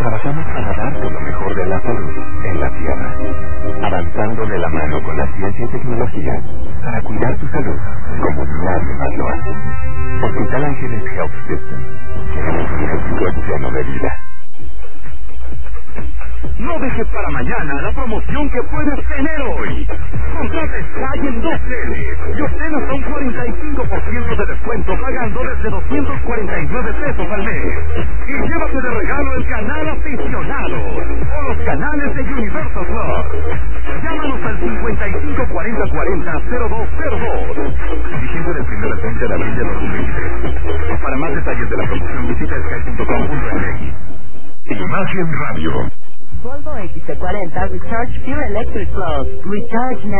Trabajamos para darte lo mejor de la salud en la Tierra, avanzando de la mano con la ciencia y tecnología para cuidar tu salud como nadie más lo hace. Hospital Ángeles Health System. Queremos un México lleno de vida. No dejes para mañana la promoción que puedes tener hoy. Contrata Sky en 2L y obtén hasta un 45% de descuento pagando desde 249 pesos al mes. Y llévate de regalo el canal aficionado o los canales de Universal Plus. Llámanos al 554040-0202. Vigente del 1 al 20 de abril de 2023. Para más detalles de la promoción visita sky.com.mx. Imagen Radio. Volvo XC40 Recharge Pure Electric Plus. Recharge now.